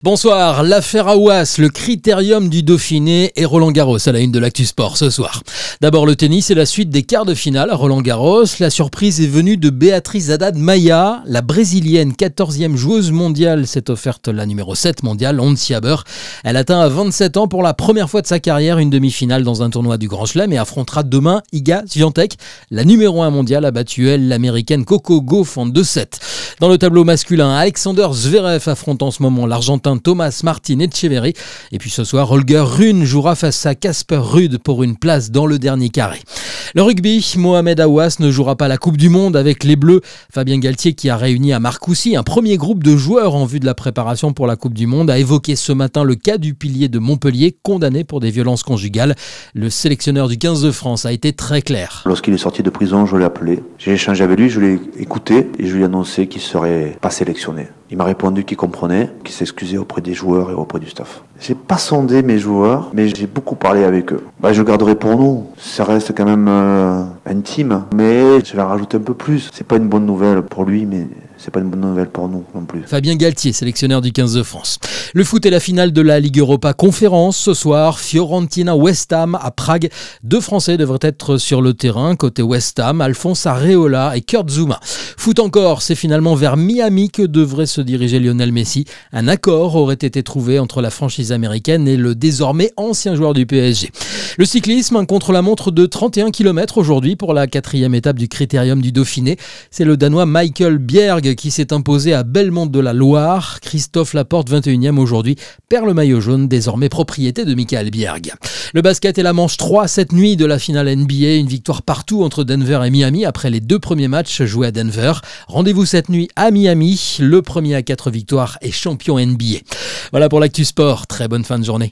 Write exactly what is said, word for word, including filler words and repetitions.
Bonsoir, l'affaire Aouas, le critérium du Dauphiné et Roland Garros à la une de l'Actu Sport ce soir. D'abord le tennis et la suite des quarts de finale à Roland Garros. La surprise est venue de Beatriz Haddad Maia, la brésilienne quatorzième joueuse mondiale s'est offerte la numéro sept mondiale, Ons Jabeur. Elle atteint à vingt-sept ans pour la première fois de sa carrière une demi-finale dans un tournoi du Grand Chelem et affrontera demain Iga Swiatek. La numéro un mondiale a battu elle l'américaine Coco Gauff en deux sept. Dans le tableau masculin, Alexander Zverev affronte en ce moment l'Argentin Thomas Martin Etcheverry. Et puis ce soir, Holger Rune jouera face à Casper Ruud pour une place dans le dernier carré. Le rugby, Mohamed Aouas ne jouera pas la Coupe du Monde avec les Bleus. Fabien Galtier, qui a réuni à Marcoussis un premier groupe de joueurs en vue de la préparation pour la Coupe du Monde, a évoqué ce matin le cas du pilier de Montpellier condamné pour des violences conjugales. Le sélectionneur du quinze de France a été très clair. Lorsqu'il est sorti de prison, je l'ai appelé. J'ai échangé avec lui, je l'ai écouté et je lui ai annoncé qu'il ne serait pas sélectionné. Il m'a répondu qu'il comprenait, qu'il s'excusait auprès des joueurs et auprès du staff. J'ai pas sondé mes joueurs, mais j'ai beaucoup parlé avec eux. Bah, je garderai pour nous. Ça reste quand même euh, intime, mais je vais en rajouter un peu plus. C'est pas une bonne nouvelle pour lui, mais c'est pas une bonne nouvelle pour nous non plus. Fabien Galtier, sélectionneur du quinze de France. Le foot et la finale de la Ligue Europa Conférence ce soir. Fiorentina-West Ham à Prague. Deux Français devraient être sur le terrain. Côté West Ham, Alphonse Areola et Kurt Zouma. Foot encore, c'est finalement vers Miami que devrait se diriger Lionel Messi. Un accord aurait été trouvé entre la franchise américaine et le désormais ancien joueur du P S G. Le cyclisme, un contre-la-montre de trente et un kilomètres aujourd'hui pour la quatrième étape du critérium du Dauphiné. C'est le Danois Michael Bjerg qui s'est imposé à Belmont de la Loire. Christophe Laporte, vingt et unième aujourd'hui, perd le maillot jaune, désormais propriété de Michael Bjerg. Le basket et la manche trois cette nuit de la finale N B A. Une victoire partout entre Denver et Miami après les deux premiers matchs joués à Denver. Rendez-vous cette nuit à Miami. Le premier à quatre victoires est champion N B A. Voilà pour l'Actu Sport. Très bonne fin de journée.